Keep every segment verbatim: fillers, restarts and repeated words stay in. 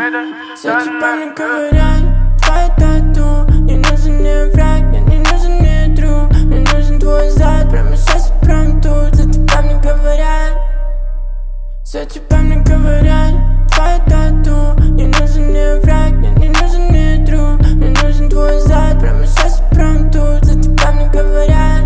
Все тебя мне говорят, твоя тату. Не нужен мне враг, мне не нужен мне друг. Мне нужен твой зад, прямо сейчас и прямо тут. За тебя мне говорят, все тебя мне говорят, твоя тату. Не нужен мне враг, мне не нужен мне друг. Мне нужен твой зад, прямо сейчас и прямо тут. За тебя мне говорят.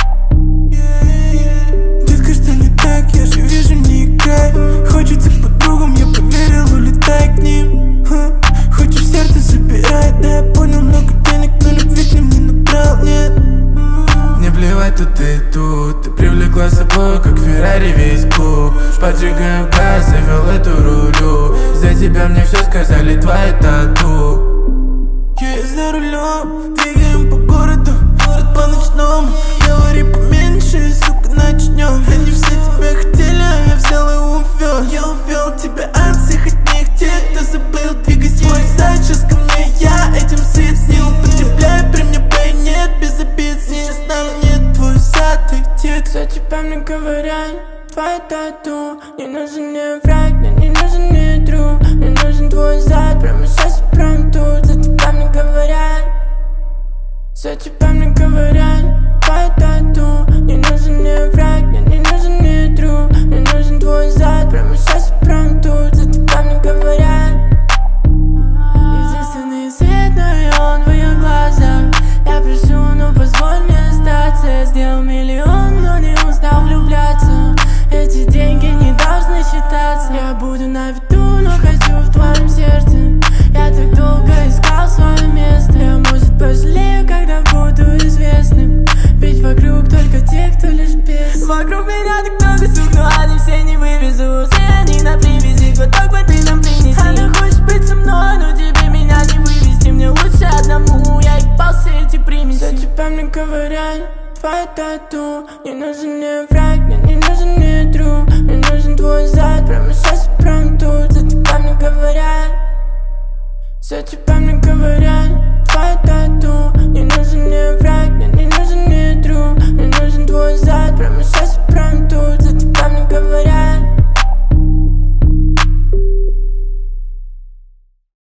Детка, что не так, я же вижу, не играй. Хочется к подругам, я поверил, улетай к ним. Ха. Хочешь сердце забирать, да я понял, много денег, но любви к ним не набрал, нет. Не плевать, тут ты тут. Ты привлекла с собой, как Феррари, весь клуб. Поджигаю газ, завел эту рулю. За тебя мне все сказали, твоя тату. Я за рулем, двигаем по городу, город по ночному. Говори поменьше, сука, начнем. Они все тебя хотели, а я взял и увел. Я увел тебя от всех от них, тех, кто забыл. Двигай свой сайт, сейчас ко мне, я этим свет не употребляю. При мне бэй нет, без обид, сейчас нам нет. Твой сад, твой текст. Все тебя мне говорят, твоя тату. Не нужен мне враг, мне не нужен мне друг. Мне нужен твой зад, прямо сейчас и прямо тут. За тебя мне говорят, все тебя мне говорят, твоя тату. Не нужен мне враг, мне не нужен мне друг. Мне нужен твой зад, прямо сейчас и прямо тут. За тебя мне говорят. Единственный свет, но и он в ее глазах. Я прошу, ну позволь мне остаться. Я сделал миллион, но не устал влюбляться. Эти деньги не должны считаться. Я буду на виду, но хочу в твоем сердце. Я так долго искал свое место. Я, может, пожалею, когда буду известным. Ведь вокруг только те, кто лишь без. Вокруг меня так много сук, но они все не вывезут. Все они на привязи, глоток воды нам принеси. Она хочет быть со мной, но тебе меня не вывести. Мне лучше одному, я ебал все эти примеси. Все тебя мне говорят, твоя тату. Не нужен мне враг, мне не нужен мне